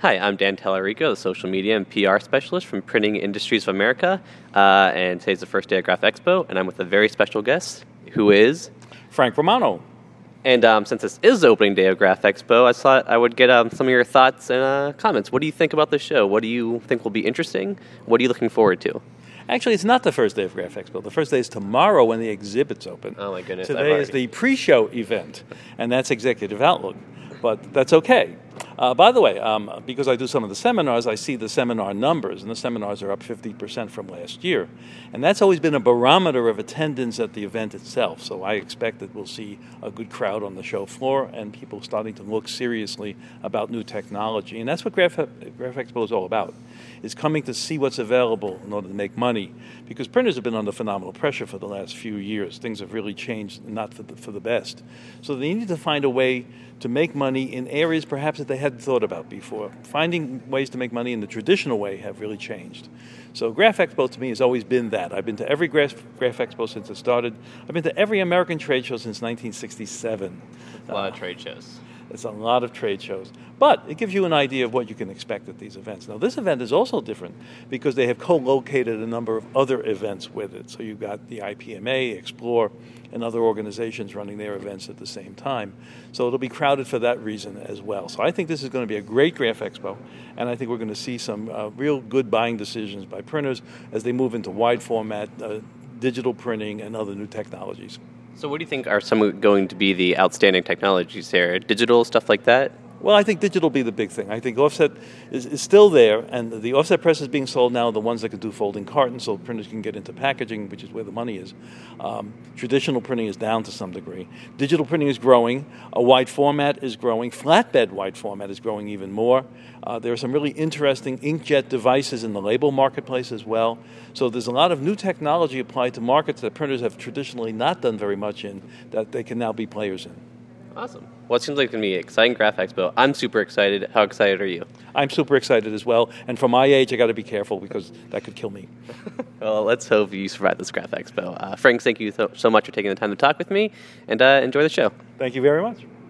Hi, I'm Dan Tallarico, the social media and PR specialist from Printing Industries of America, and today's the first day of Graph Expo, and I'm with a very special guest, who is... Frank Romano. And since this is the opening day of Graph Expo, I thought I would get some of your thoughts and comments. What do you think about the show? What do you think will be interesting? What are you looking forward to? Actually, it's not the first day of Graph Expo. The first day is tomorrow when the exhibit's open. Oh, my goodness. Today is the pre-show event, and that's Executive Outlook. But that's okay. By the way, because I do some of the seminars, I see the seminar numbers, and the seminars are up 50% from last year. And that's always been a barometer of attendance at the event itself. So I expect that we'll see a good crowd on the show floor and people starting to look seriously about new technology. And that's what Graph Expo is all about, is coming to see what's available in order to make money. Because printers have been under phenomenal pressure for the last few years. Things have really changed, not for the best. So they need to find a way to make money in areas perhaps that they hadn't thought about before. Finding ways to make money in the traditional way have really changed. So Graph Expo to me has always been that. I've been to every Graph Expo since it started. I've been to every American trade show since 1967. A lot of trade shows. It's a lot of trade shows. But it gives you an idea of what you can expect at these events. Now, this event is also different because they have co-located a number of other events with it. So you've got the IPMA, Explore, and other organizations running their events at the same time. So it'll be crowded for that reason as well. So I think this is going to be a great Graph Expo, and I think we're going to see some real good buying decisions by printers as they move into wide format, digital printing, and other new technologies. So what do you think are some going to be the outstanding technologies there? Digital, stuff like that? Well, I think digital will be the big thing. I think offset is still there, and the offset presses being sold now are the ones that can do folding cartons so printers can get into packaging, which is where the money is. Traditional printing is down to some degree. Digital printing is growing. A wide format is growing. Flatbed wide format is growing even more. There are some really interesting inkjet devices in the label marketplace as well. So there's a lot of new technology applied to markets that printers have traditionally not done very much in that they can now be players in. Awesome. Well, it seems like it's going to be an exciting Graph Expo. I'm super excited. How excited are you? I'm super excited as well. And for my age, I got to be careful because that could kill me. Well, let's hope you survive this Graph Expo. Frank, thank you so much for taking the time to talk with me, and enjoy the show. Thank you very much.